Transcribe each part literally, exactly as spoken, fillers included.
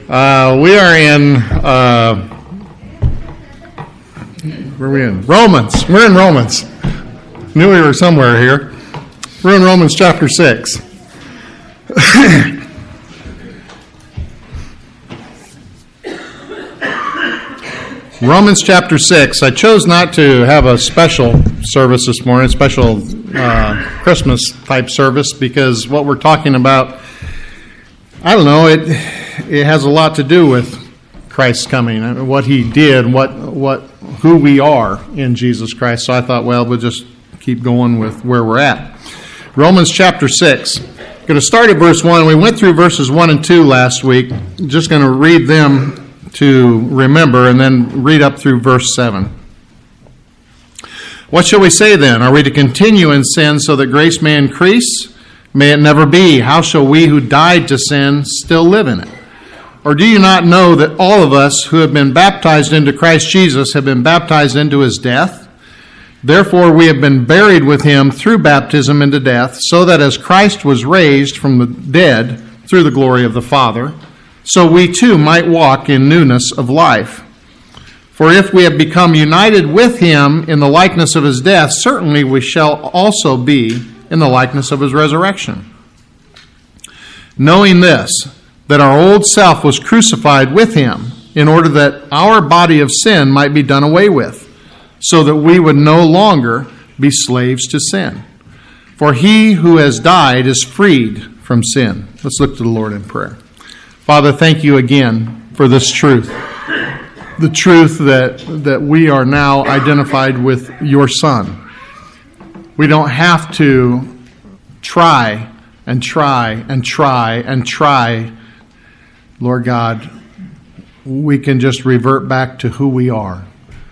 Uh, we are in, uh, where are we in? Romans. We're in Romans. Knew we were somewhere here. We're in Romans chapter six. Romans chapter six. I chose not to have a special service this morning, a special uh, Christmas type service, because what we're talking about, I don't know, it it has a lot to do with Christ's coming, what He did, what what who we are in Jesus Christ. So I thought, well, we'll just keep going with where we're at. Romans chapter six. I'm going to start at verse one. We went through verses one and two last week. I'm just going to read them to remember, and then read up through verse seven. What shall we say then? Are we to continue in sin so that grace may increase? May it never be. How shall we who died to sin still live in it? Or do you not know that all of us who have been baptized into Christ Jesus have been baptized into His death? Therefore we have been buried with Him through baptism into death, so that as Christ was raised from the dead through the glory of the Father, so we too might walk in newness of life. For if we have become united with Him in the likeness of His death, certainly we shall also be in the likeness of His resurrection. Knowing this, that our old self was crucified with Him, in order that our body of sin might be done away with, so that we would no longer be slaves to sin. For he who has died is freed from sin. Let's look to the Lord in prayer. Father, thank you again for this truth. The truth that, that we are now identified with your Son. We don't have to try and try and try and try. Lord God, we can just revert back to who we are.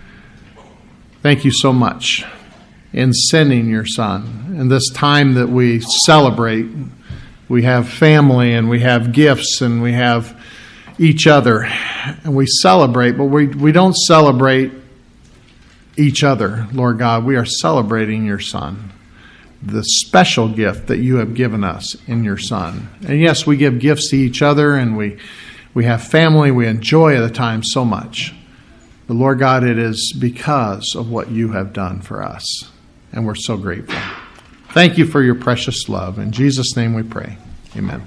Thank you so much in sending your Son. In this time that we celebrate, we have family and we have gifts and we have each other and we celebrate, but we, we don't celebrate each other, Lord God. We are celebrating your Son, the special gift that you have given us in your Son. And yes, we give gifts to each other and we, we have family. We enjoy the time so much. But Lord God, it is because of what you have done for us. And we're so grateful. Thank you for your precious love. In Jesus' name we pray. Amen.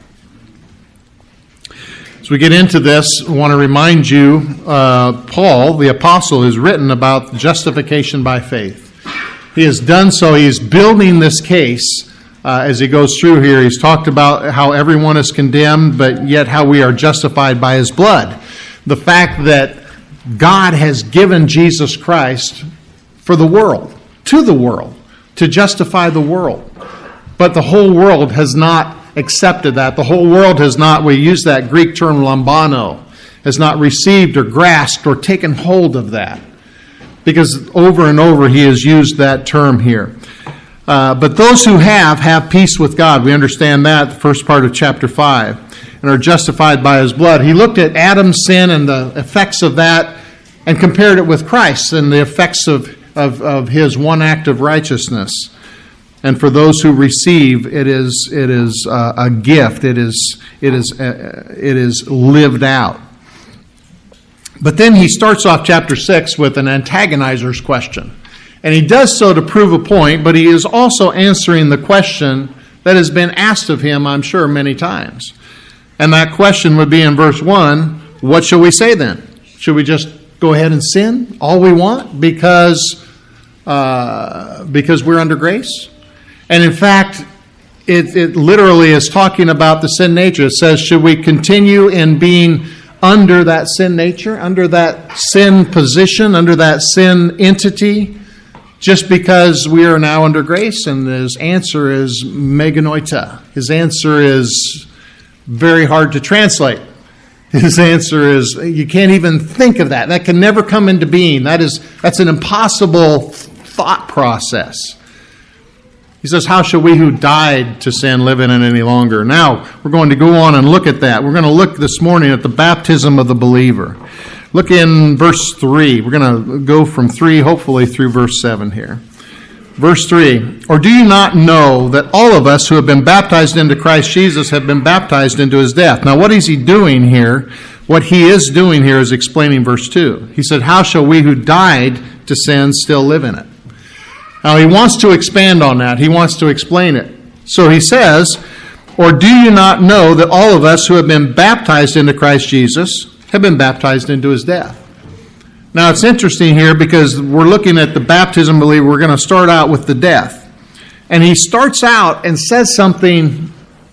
As we get into this, I want to remind you, uh, Paul, the apostle, has written about justification by faith. He has done so. He is building this case uh, as he goes through here. He's talked about how everyone is condemned, but yet how we are justified by his blood. The fact that God has given Jesus Christ for the world, to the world, to justify the world. But the whole world has not accepted that. The whole world has not, we use that Greek term lambano, has not received or grasped or taken hold of that. Because over and over he has used that term here. Uh, but those who have, have peace with God. We understand that, the first part of chapter five. And are justified by his blood. He looked at Adam's sin and the effects of that and compared it with Christ and the effects of, of, of his one act of righteousness. And for those who receive, it is it is uh, a gift. It is it is uh, it is lived out. But then he starts off chapter six with an antagonizer's question. And he does so to prove a point, but he is also answering the question that has been asked of him, I'm sure, many times. And that question would be in verse one, what shall we say then? Should we just go ahead and sin all we want because, uh, because we're under grace? And in fact, it, it literally is talking about the sin nature. It says, should we continue in being under that sin nature, under that sin position, under that sin entity, just because we are now under grace? And his answer is meganoita. His answer is very hard to translate. His answer is, you can't even think of that. That can never come into being. That is, that's an impossible thought process. He says, how shall we who died to sin live in it any longer? Now, we're going to go on and look at that. We're going to look this morning at the baptism of the believer. Look in verse three. We're going to go from three, hopefully, through verse seven here. Verse three, or do you not know that all of us who have been baptized into Christ Jesus have been baptized into his death? Now, what is he doing here? What he is doing here is explaining verse two. He said, how shall we who died to sin still live in it? Now, he wants to expand on that. He wants to explain it. So he says, or do you not know that all of us who have been baptized into Christ Jesus have been baptized into his death? Now, it's interesting here because we're looking at the baptism believer. We're going to start out with the death. And he starts out and says something,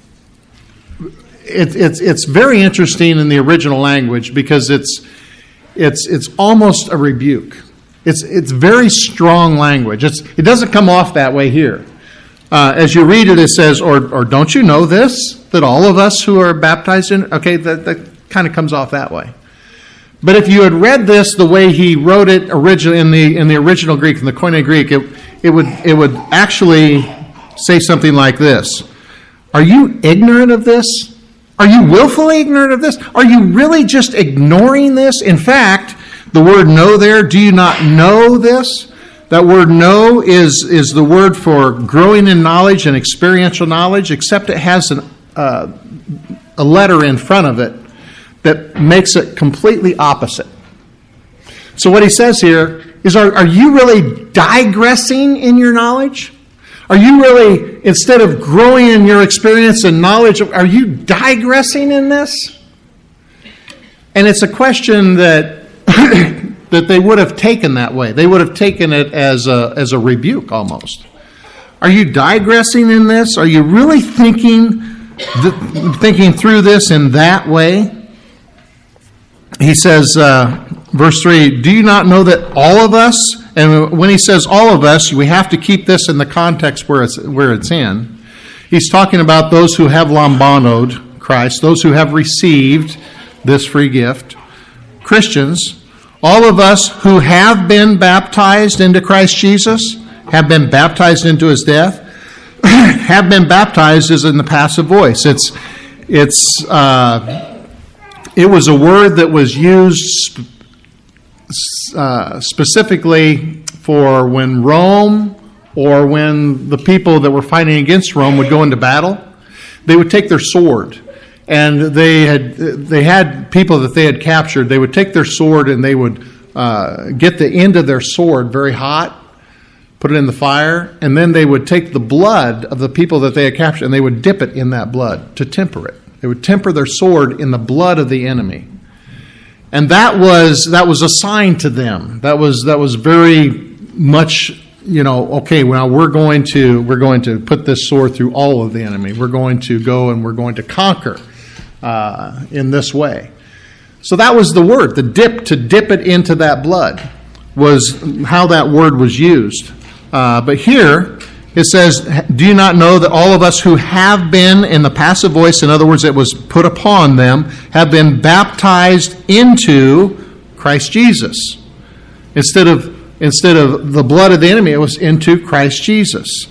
it, it's it's very interesting in the original language because it's it's it's almost a rebuke. It's it's very strong language. It's it doesn't come off that way here. Uh, as you read it, it says, or or don't you know this, that all of us who are baptized in, okay, that, that kind of comes off that way. But if you had read this the way he wrote it originally in the in the original Greek, in the Koine Greek, it it would it would actually say something like this: are you ignorant of this? Are you willfully ignorant of this? Are you really just ignoring this? In fact, the word know there, do you not know this? That word know is is the word for growing in knowledge and experiential knowledge, except it has an uh, a letter in front of it that makes it completely opposite. So what he says here is, are, are you really digressing in your knowledge? Are you really, instead of growing in your experience and knowledge, are you digressing in this? And it's a question that that they would have taken that way. They would have taken it as a, as a rebuke almost. Are you digressing in this? Are you really thinking, th- thinking through this in that way? He says, uh, verse three, do you not know that all of us, and when he says all of us, we have to keep this in the context where it's where it's in. He's talking about those who have lambanoed Christ, those who have received this free gift. Christians, all of us who have been baptized into Christ Jesus, have been baptized into his death, have been baptized is in the passive voice. It's, it's, uh, It was a word that was used uh, specifically for when Rome or when the people that were fighting against Rome would go into battle. They would take their sword, and they had they had people that they had captured. They would take their sword and they would uh, get the end of their sword very hot, put it in the fire, and then they would take the blood of the people that they had captured and they would dip it in that blood to temper it. They would temper their sword in the blood of the enemy. And that was that was a sign to them. That was that was very much, you know, okay, well, we're going to we're going to put this sword through all of the enemy. We're going to go and we're going to conquer uh, in this way. So that was the word. The dip, to dip it into that blood, was how that word was used. Uh, but here it says, do you not know that all of us who have been, in the passive voice, in other words, it was put upon them, have been baptized into Christ Jesus. Instead of instead of the blood of the enemy, it was into Christ Jesus.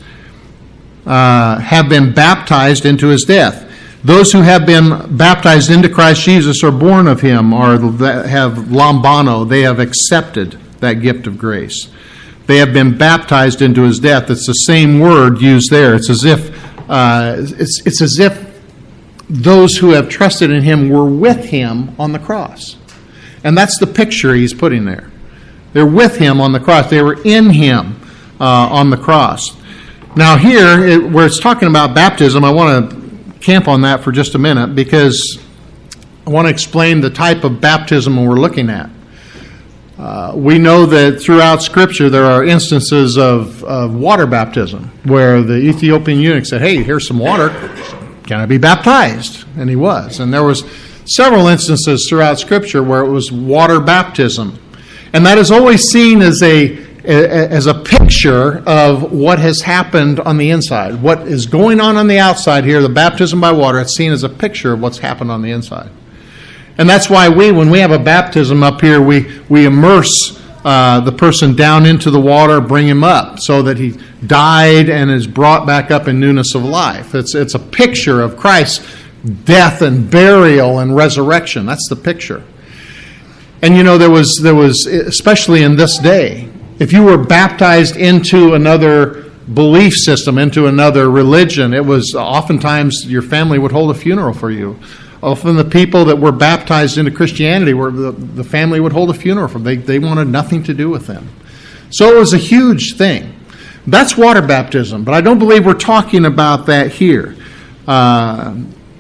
Uh, have been baptized into his death. Those who have been baptized into Christ Jesus are born of him, or have lambano, they have accepted that gift of grace. They have been baptized into his death. It's the same word used there. It's as if uh, it's it's as if those who have trusted in him were with him on the cross, and that's the picture he's putting there. They're with him on the cross. They were in him uh, on the cross. Now here, it, where it's talking about baptism, I want to camp on that for just a minute because I want to explain the type of baptism we're looking at. Uh, we know that throughout Scripture there are instances of, of water baptism where the Ethiopian eunuch said, hey, here's some water. Can I be baptized? And he was. And there was several instances throughout Scripture where it was water baptism. And that is always seen as a, as a picture of what has happened on the inside. What is going on on the outside here, the baptism by water, it's seen as a picture of what's happened on the inside. And that's why we, when we have a baptism up here, we, we immerse uh, the person down into the water, bring him up, so that he died and is brought back up in newness of life. It's, it's a picture of Christ's death and burial and resurrection. That's the picture. And you know, there was, there was, especially in this day, if you were baptized into another belief system, into another religion. It was oftentimes your family would hold a funeral for you. Often the people that were baptized into Christianity, were the, the family would hold a funeral for them. They, they wanted nothing to do with them. So it was a huge thing. That's water baptism, but I don't believe we're talking about that here. Uh,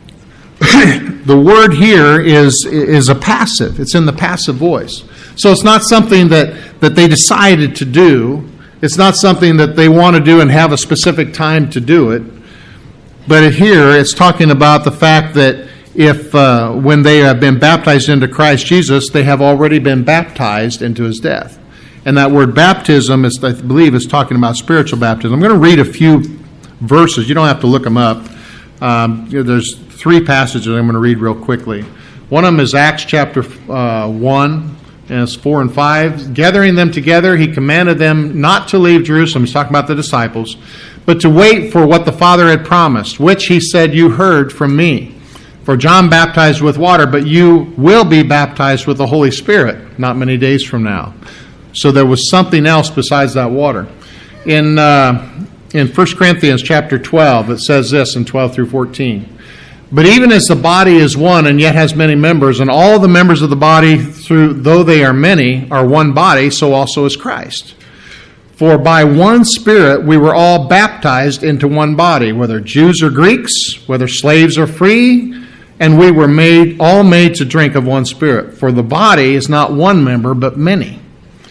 the word here is is a passive. It's in the passive voice. So it's not something that, that they decided to do. It's not something that they want to do and have a specific time to do it. But here it's talking about the fact that if uh, when they have been baptized into Christ Jesus, they have already been baptized into his death. And that word baptism, is, I believe, is talking about spiritual baptism. I'm going to read a few verses. You don't have to look them up. Um, you know, there's three passages I'm going to read real quickly. One of them is Acts chapter uh, one, and it's four and five. Gathering them together, he commanded them not to leave Jerusalem. He's talking about the disciples, but to wait for what the Father had promised, which he said, you heard from me. For John baptized with water, but you will be baptized with the Holy Spirit not many days from now. So there was something else besides that water. In uh, in First Corinthians chapter twelve, it says this in twelve through fourteen. But even as the body is one and yet has many members, and all the members of the body, through though they are many, are one body, so also is Christ. For by one Spirit we were all baptized into one body, whether Jews or Greeks, whether slaves or free, and we were made all made to drink of one Spirit. For the body is not one member, but many.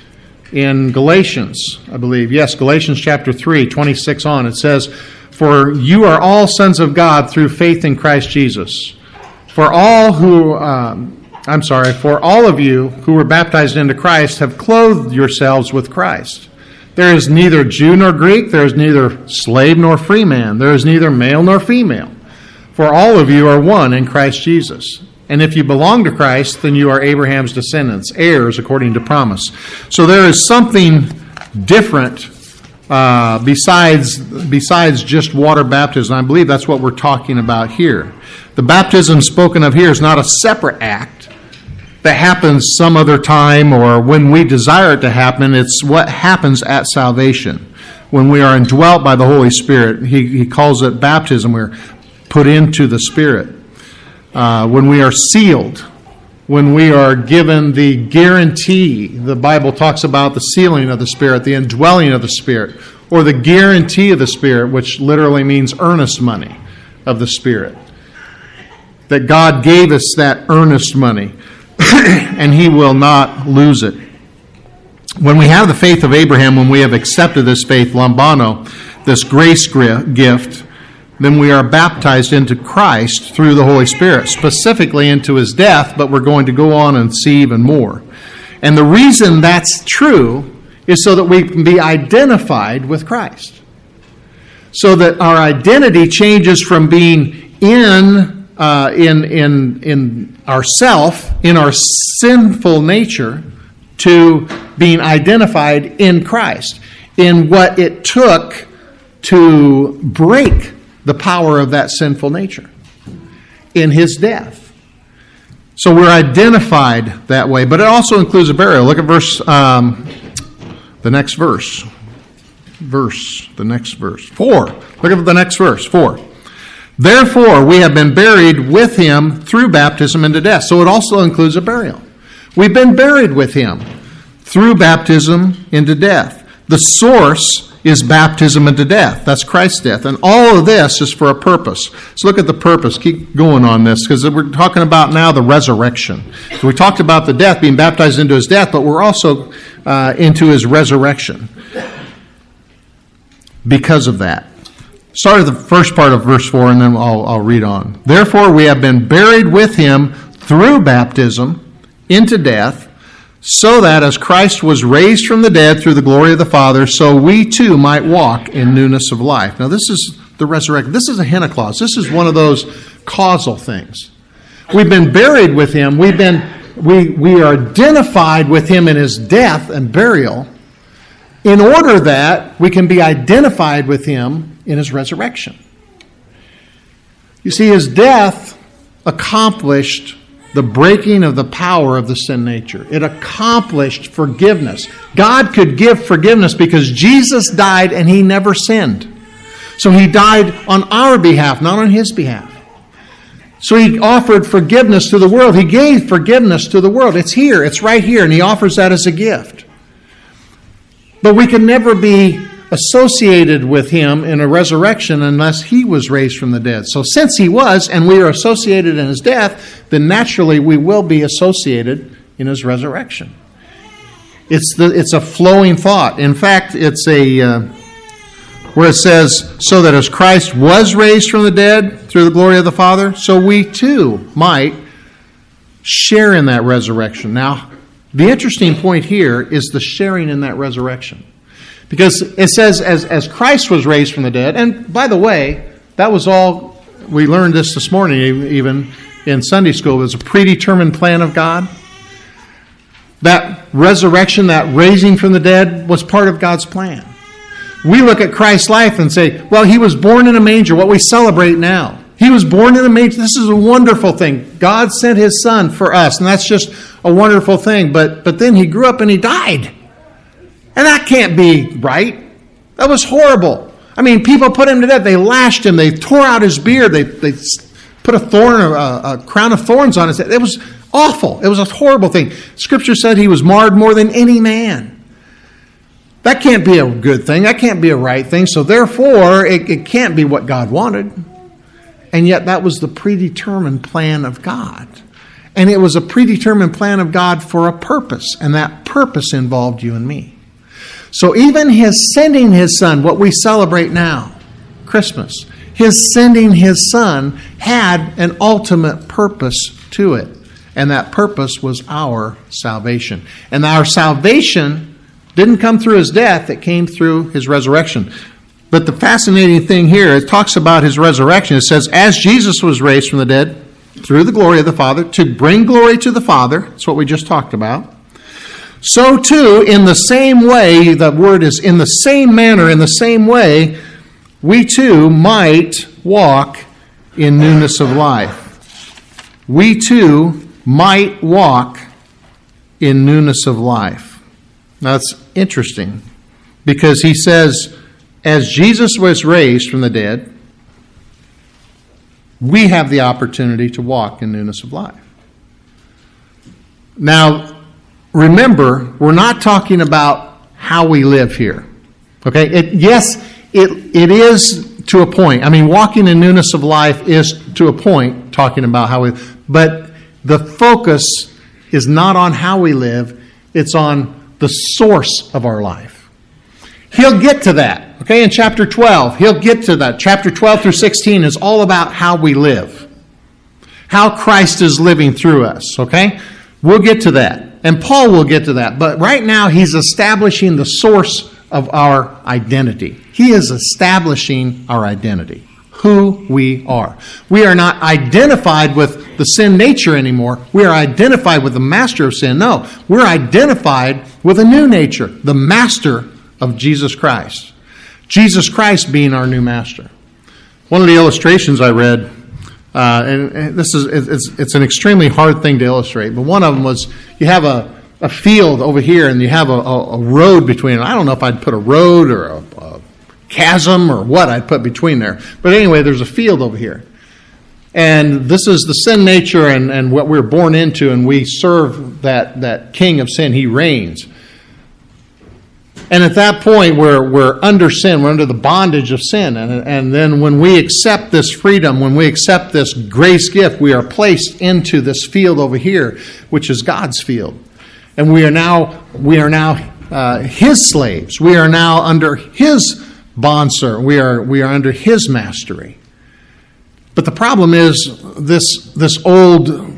In Galatians, I believe, yes, Galatians chapter three, twenty-six on, it says, for you are all sons of God through faith in Christ Jesus. For all who, um, I'm sorry, for all of you who were baptized into Christ have clothed yourselves with Christ. There is neither Jew nor Greek, there is neither slave nor free man, there is neither male nor female. For all of you are one in Christ Jesus. And if you belong to Christ, then you are Abraham's descendants, heirs according to promise. So there is something different uh, besides besides just water baptism. I believe that's what we're talking about here. The baptism spoken of here is not a separate act that happens some other time or when we desire it to happen. It's what happens at salvation. When we are indwelt by the Holy Spirit, he, he calls it baptism. We're put into the Spirit. Uh, when we are sealed, when we are given the guarantee, the Bible talks about the sealing of the Spirit, the indwelling of the Spirit, or the guarantee of the Spirit, which literally means earnest money of the Spirit. That God gave us that earnest money, and he will not lose it. When we have the faith of Abraham, when we have accepted this faith, lambano, this grace gift, then we are baptized into Christ through the Holy Spirit, specifically into his death, but we're going to go on and see even more. And the reason that's true is so that we can be identified with Christ. So that our identity changes from being in uh, in in in ourself, in our sinful nature, to being identified in Christ, in what it took to break the power of that sinful nature in his death. So we're identified that way, but it also includes a burial. Look at verse, um, the next verse. Verse, the next verse. Four. Look at the next verse. Four. Therefore, we have been buried with him through baptism into death. So it also includes a burial. We've been buried with him through baptism into death. The source is baptism into death. That's Christ's death. And all of this is for a purpose. So look at the purpose. Keep going on this, because we're talking about now the resurrection. So we talked about the death, being baptized into his death, but we're also uh, into his resurrection because of that. Start at the first part of verse four, and then I'll, I'll read on. Therefore, we have been buried with him through baptism into death, so that as Christ was raised from the dead through the glory of the Father, so we too might walk in newness of life. Now this is the resurrection. This is a hina clause. This is one of those causal things. We've been buried with him. We've been we we are identified with him in his death and burial, in order that we can be identified with him in his resurrection. You see, his death accomplished the breaking of the power of the sin nature. It accomplished forgiveness. God could give forgiveness because Jesus died and he never sinned. So he died on our behalf, not on his behalf. So he offered forgiveness to the world. He gave forgiveness to the world. It's here. It's right here. And he offers that as a gift. But we can never be associated with him in a resurrection unless he was raised from the dead. So since he was, and we are associated in his death, then naturally we will be associated in his resurrection. It's the it's a flowing thought. In fact, it's a uh, where it says, so that as Christ was raised from the dead through the glory of the Father, so we too might share in that resurrection. Now, the interesting point here is the sharing in that resurrection. Because it says, as, as Christ was raised from the dead, and by the way, that was all, we learned this this morning, even in Sunday school, it was a predetermined plan of God. That resurrection, that raising from the dead, was part of God's plan. We look at Christ's life and say, well, he was born in a manger, what we celebrate now. He was born in a manger. This is a wonderful thing. God sent his son for us, and that's just a wonderful thing. But, but then he grew up and he died. And that can't be right. That was horrible. I mean, people put him to death. They lashed him. They tore out his beard. They they put a thorn, a, a crown of thorns on his head. It was awful. It was a horrible thing. Scripture said he was marred more than any man. That can't be a good thing. That can't be a right thing. So therefore, it, it can't be what God wanted. And yet that was the predetermined plan of God. And it was a predetermined plan of God for a purpose. And that purpose involved you and me. So even his sending his son, what we celebrate now, Christmas, his sending his son had an ultimate purpose to it. And that purpose was our salvation. And our salvation didn't come through his death, it came through his resurrection. But the fascinating thing here, it talks about his resurrection. It says, as Jesus was raised from the dead through the glory of the Father, to bring glory to the Father, that's what we just talked about. So too, in the same way, the word is in the same manner, in the same way, we too might walk in newness of life. We too might walk in newness of life. Now that's interesting, because he says, as Jesus was raised from the dead, we have the opportunity to walk in newness of life. Now, remember, we're not talking about how we live here. Okay? It, yes, it it is to a point. I mean, walking in newness of life is to a point talking about how we, but the focus is not on how we live, it's on the source of our life. He'll get to that. Okay, in chapter twelve, he'll get to that. Chapter twelve through sixteen is all about how we live. How Christ is living through us, okay? We'll get to that. And Paul will get to that. But right now, he's establishing the source of our identity. He is establishing our identity, who we are. We are not identified with the sin nature anymore. We are identified with the master of sin. No, we're identified with a new nature, the master of Jesus Christ. Jesus Christ being our new master. One of the illustrations I read, uh, and, and this is it's, it's an extremely hard thing to illustrate, but one of them was you have a, a field over here and you have a, a, a road between. I don't know if I'd put a road or a, a chasm or what I'd put between there. But anyway, there's a field over here. And this is the sin nature and, and what we're born into, and we serve that, that king of sin. He reigns. And at that point, we're we're under sin. We're under the bondage of sin. And, and then when we accept this freedom, when we accept this grace gift, we are placed into this field over here, which is God's field. And we are now we are now uh, His slaves. We are now under His bondservant. We are we are under His mastery. But the problem is this this old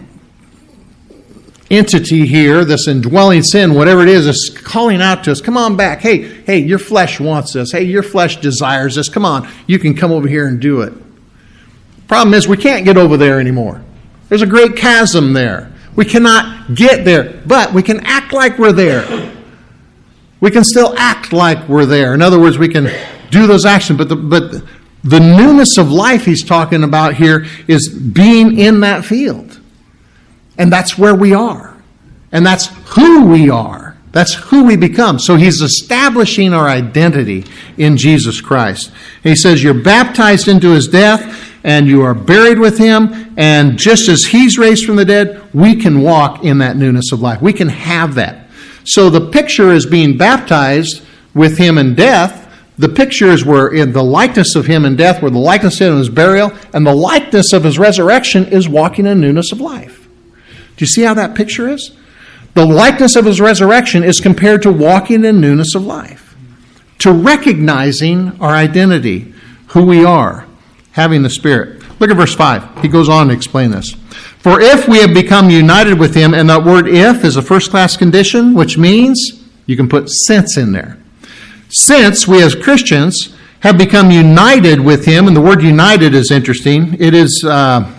entity here, this indwelling sin, whatever it is, is calling out to us, come on back. Hey, hey, your flesh wants this. Hey, your flesh desires this. Come on, you can come over here and do it. Problem is, we can't get over there anymore. There's a great chasm there. We cannot get there, but we can act like we're there. We can still act like we're there. In other words, we can do those actions, but the, but the newness of life he's talking about here is being in that field. And that's where we are. And that's who we are. That's who we become. So he's establishing our identity in Jesus Christ. He says you're baptized into his death and you are buried with him. And just as he's raised from the dead, we can walk in that newness of life. We can have that. So the picture is being baptized with him in death. The picture is we're in the likeness of him in death, where the likeness of his burial, and the likeness of his resurrection is walking in newness of life. Do you see how that picture is? The likeness of his resurrection is compared to walking in newness of life, to recognizing our identity, who we are, having the Spirit. Look at verse five. He goes on to explain this. For if we have become united with him, and that word if is a first-class condition, which means you can put since in there. Since we as Christians have become united with him, and the word united is interesting. It is... Uh,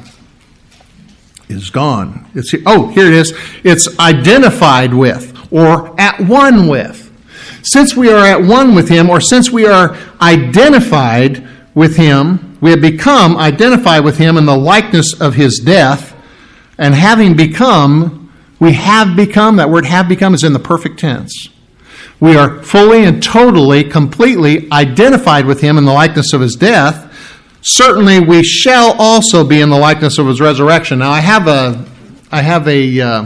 is gone. It's, oh, here it is. It's identified with or at one with. Since we are at one with him, or since we are identified with him, we have become identified with him in the likeness of his death, and having become, we have become, that word have become is in the perfect tense. We are fully and totally, completely identified with him in the likeness of his death. Certainly we shall also be in the likeness of his resurrection. Now I have a I have a, uh,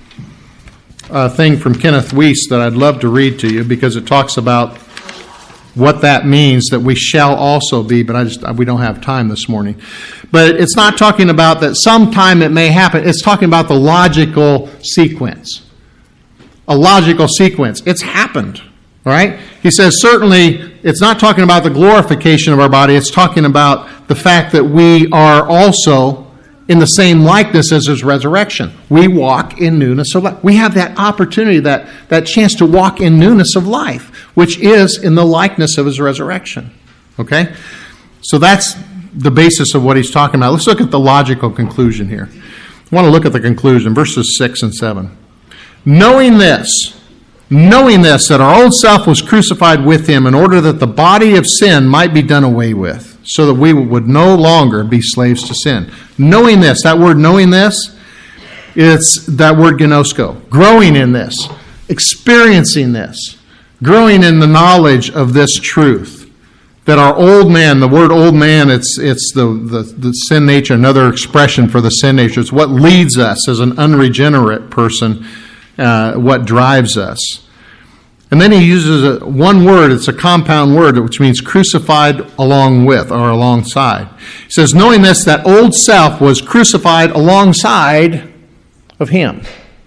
a thing from Kenneth Weiss that I'd love to read to you, because it talks about what that means, that we shall also be, but I just we don't have time this morning. But it's not talking about that sometime it may happen. It's talking about the logical sequence. A logical sequence. It's happened. All right? He says certainly it's not talking about the glorification of our body. It's talking about the fact that we are also in the same likeness as his resurrection. We walk in newness of life. We have that opportunity, that, that chance to walk in newness of life, which is in the likeness of his resurrection. Okay? So that's the basis of what he's talking about. Let's look at the logical conclusion here. I want to look at the conclusion, verses six and seven. Knowing this, Knowing this, that our old self was crucified with him in order that the body of sin might be done away with, so that we would no longer be slaves to sin. Knowing this, that word knowing this, it's that word gnosko. Growing in this, experiencing this, growing in the knowledge of this truth. That our old man, the word old man, it's it's the, the, the sin nature, another expression for the sin nature. It's what leads us as an unregenerate person, uh, what drives us. And then he uses a, one word, it's a compound word, which means crucified along with or alongside. He says, knowing this, that old self was crucified alongside of him.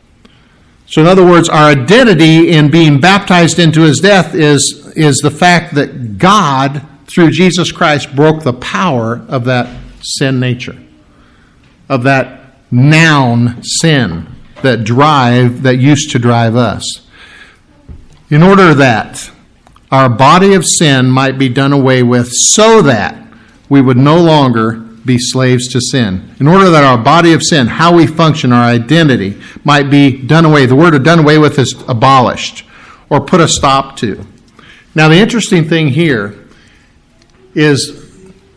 So in other words, our identity in being baptized into his death is, is the fact that God, through Jesus Christ, broke the power of that sin nature, of that noun sin that drive, that used to drive us. In order that our body of sin might be done away with, so that we would no longer be slaves to sin. In order that our body of sin, how we function, our identity, might be done away. The word done away with is abolished, or put a stop to. Now the interesting thing here is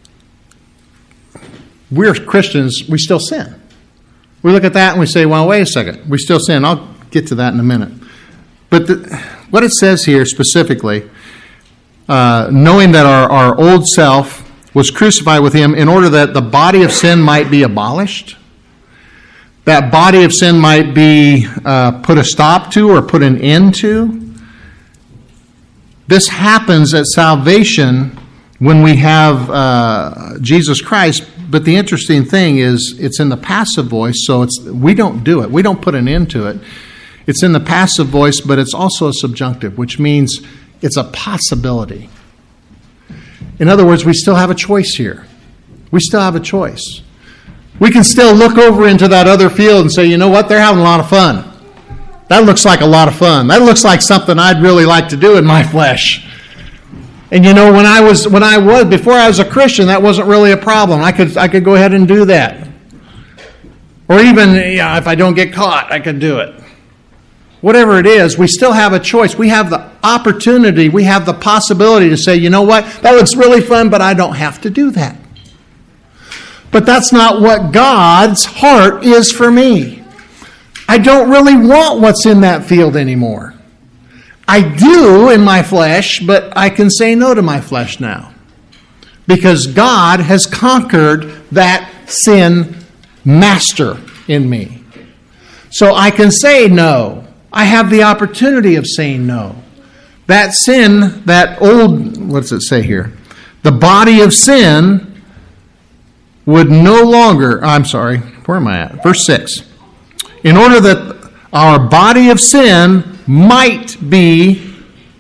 we're Christians, we still sin. We look at that and we say, well, wait a second, we still sin. I'll get to that in a minute. But the, what it says here specifically, uh, knowing that our, our old self was crucified with him in order that the body of sin might be abolished, that body of sin might be uh, put a stop to or put an end to. This happens at salvation when we have uh, Jesus Christ. But the interesting thing is it's in the passive voice, so it's we don't do it. We don't put an end to it. It's in the passive voice, but it's also a subjunctive, which means it's a possibility. In other words, we still have a choice here. We still have a choice. We can still look over into that other field and say, you know what, they're having a lot of fun. That looks like a lot of fun. That looks like something I'd really like to do in my flesh. And you know, when I was when I was before I was a Christian, that wasn't really a problem. I could I could go ahead and do that. Or even, yeah, if I don't get caught, I could do it. Whatever it is, we still have a choice. We have the opportunity, we have the possibility to say, you know what, that looks really fun, but I don't have to do that. But that's not what God's heart is for me. I don't really want what's in that field anymore. I do in my flesh, but I can say no to my flesh now. Because God has conquered that sin master in me. So I can say no. I have the opportunity of saying no. That sin, that old, what does it say here? The body of sin would no longer, I'm sorry, where am I at? Verse six. In order that our body of sin might be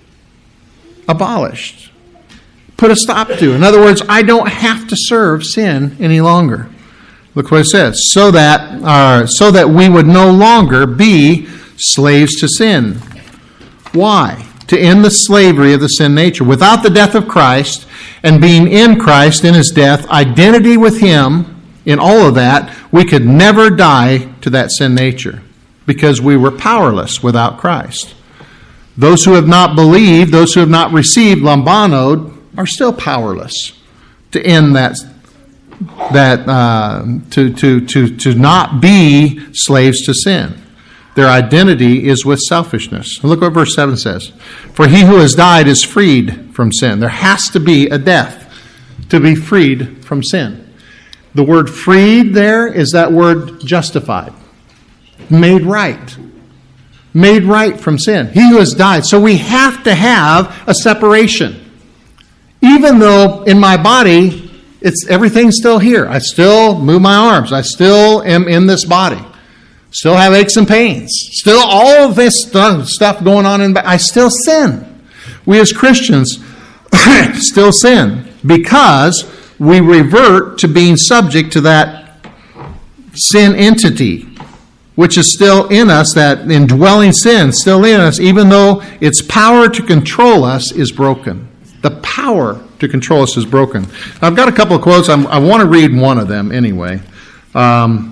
abolished. Put a stop to. In other words, I don't have to serve sin any longer. Look what it says. So that, uh, so that we would no longer be slaves to sin. Why? To end the slavery of the sin nature. Without the death of Christ and being in Christ in his death, identity with him in all of that, we could never die to that sin nature because we were powerless without Christ. Those who have not believed, those who have not received lambano, are still powerless to end that, that uh, to, to, to, to not be slaves to sin. Their identity is with selfishness. Look what verse seven says. For he who has died is freed from sin. There has to be a death to be freed from sin. The word freed there is that word justified. Made right. Made right from sin. He who has died. So we have to have a separation. Even though in my body, it's everything's still here. I still move my arms. I still am in this body. Still have aches and pains. Still all of this stuff going on in I still sin. We as Christians still sin because we revert to being subject to that sin entity, which is still in us, that indwelling sin still in us, even though its power to control us is broken. The power to control us is broken. Now, I've got a couple of quotes. I'm, I want to read one of them anyway. Um,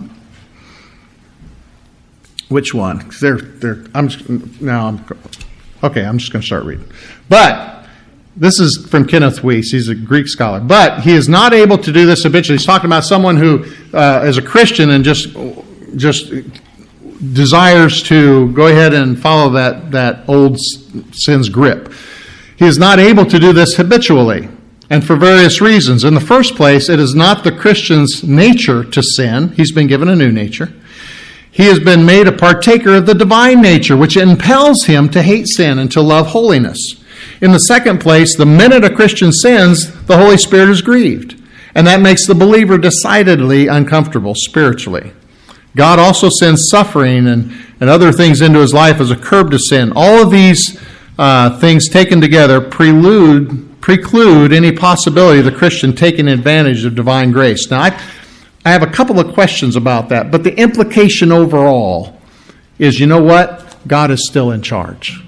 Which one? Because they're they're. I'm just, now. I'm okay. I'm just going to start reading. But this is from Kenneth Weiss. He's a Greek scholar. But he is not able to do this habitually. He's talking about someone who uh, is a Christian and just just desires to go ahead and follow that that old sin's grip. He is not able to do this habitually, and for various reasons. In the first place, it is not the Christian's nature to sin. He's been given a new nature. He has been made a partaker of the divine nature, which impels him to hate sin and to love holiness. In the second place, the minute a Christian sins, the Holy Spirit is grieved, and that makes the believer decidedly uncomfortable spiritually. God also sends suffering and, and other things into his life as a curb to sin. All of these uh, things taken together prelude, preclude any possibility of the Christian taking advantage of divine grace. Now, I I have a couple of questions about that, but the implication overall is, you know what? God is still in charge.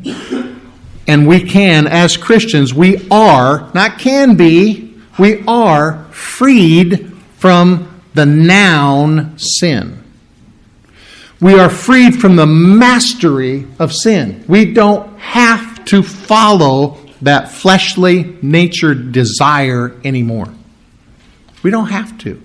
And we can, as Christians, we are, not can be, we are freed from the noun sin. We are freed from the mastery of sin. We don't have to follow that fleshly nature desire anymore. We don't have to.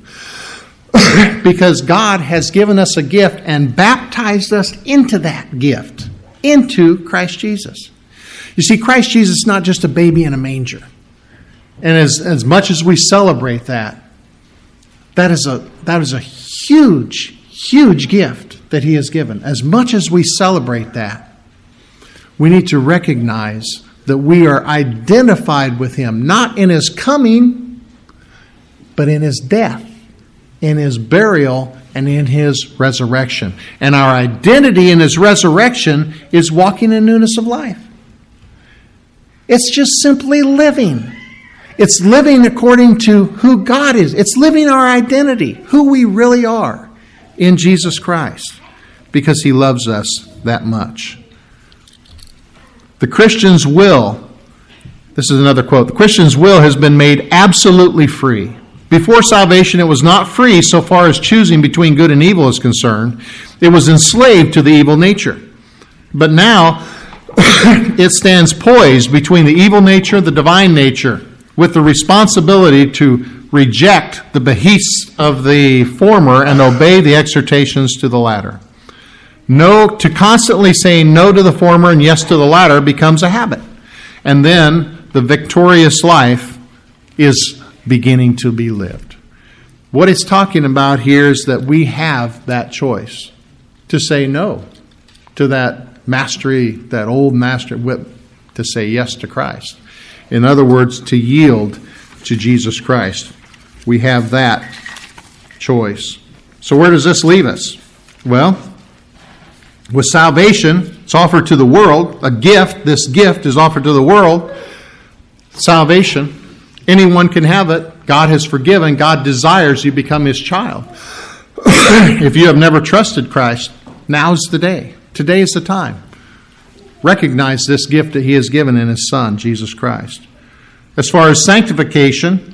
Because God has given us a gift and baptized us into that gift, into Christ Jesus. You see, Christ Jesus is not just a baby in a manger. And as, as much as we celebrate that, that is a that is a huge, huge gift that he has given. As much as we celebrate that, we need to recognize that we are identified with him, not in his coming, but in his death, in his burial, and in his resurrection. And our identity in his resurrection is walking in newness of life. It's just simply living. It's living according to who God is. It's living our identity, who we really are in Jesus Christ, because he loves us that much. The Christian's will, this is another quote, the Christian's will has been made absolutely free. Before salvation, it was not free so far as choosing between good and evil is concerned. It was enslaved to the evil nature. But now, it stands poised between the evil nature, the divine nature, with the responsibility to reject the behests of the former and obey the exhortations to the latter. No, to constantly saying no to the former and yes to the latter becomes a habit. And then the victorious life is beginning to be lived. What it's talking about here is that we have that choice to say no to that mastery, that old master whip, to say yes to Christ. In other words, to yield to Jesus Christ. We have that choice. So where does this leave us? Well, with salvation, it's offered to the world. A gift, this gift is offered to the world. Salvation. Anyone can have it. God has forgiven. God desires you become His child. If you have never trusted Christ, now's the day. Today is the time. Recognize this gift that He has given in His Son, Jesus Christ. As far as sanctification,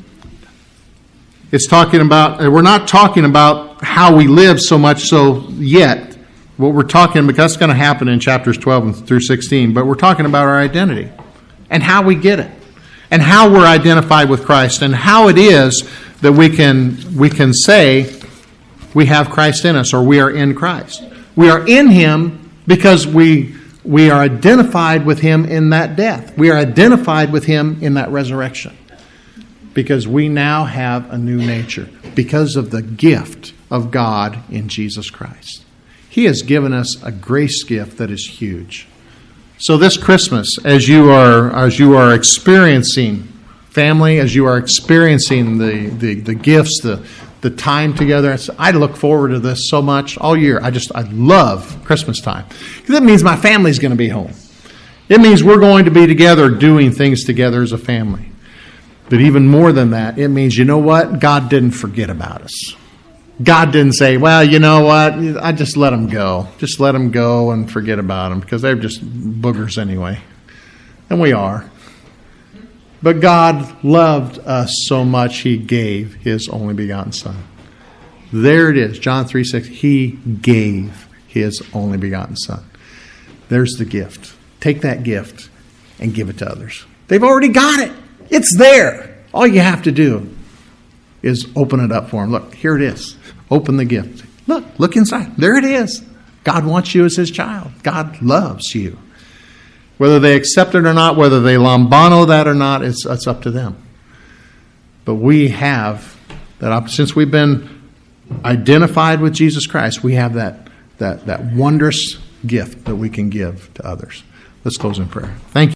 it's talking about, we're not talking about how we live so much so yet. What we're talking, because that's going to happen in chapters twelve through sixteen, but we're talking about our identity and how we get it and how we're identified with Christ and how it is that we can we can say we have Christ in us or we are in Christ. We are in Him because we we are identified with Him in that death. We are identified with Him in that resurrection because we now have a new nature because of the gift of God in Jesus Christ. He has given us a grace gift that is huge. So this Christmas, as you are as you are experiencing family, as you are experiencing the, the, the gifts, the, the time together, I look forward to this so much all year. I just I love Christmas time. Because it means my family's going to be home. It means we're going to be together doing things together as a family. But even more than that, it means, you know what? God didn't forget about us. God didn't say, well, you know what? I just let them go. Just let them go and forget about them because they're just boogers anyway. And we are. But God loved us so much, He gave His only begotten Son. There it is, John three six. He gave His only begotten Son. There's the gift. Take that gift and give it to others. They've already got it. It's there. All you have to do is open it up for them. Look, here it is. Open the gift. Look, look inside. There it is. God wants you as His child. God loves you. Whether they accept it or not, whether they lambano that or not, it's, it's up to them. But we have that, since we've been identified with Jesus Christ, we have that, that, that wondrous gift that we can give to others. Let's close in prayer. Thank you.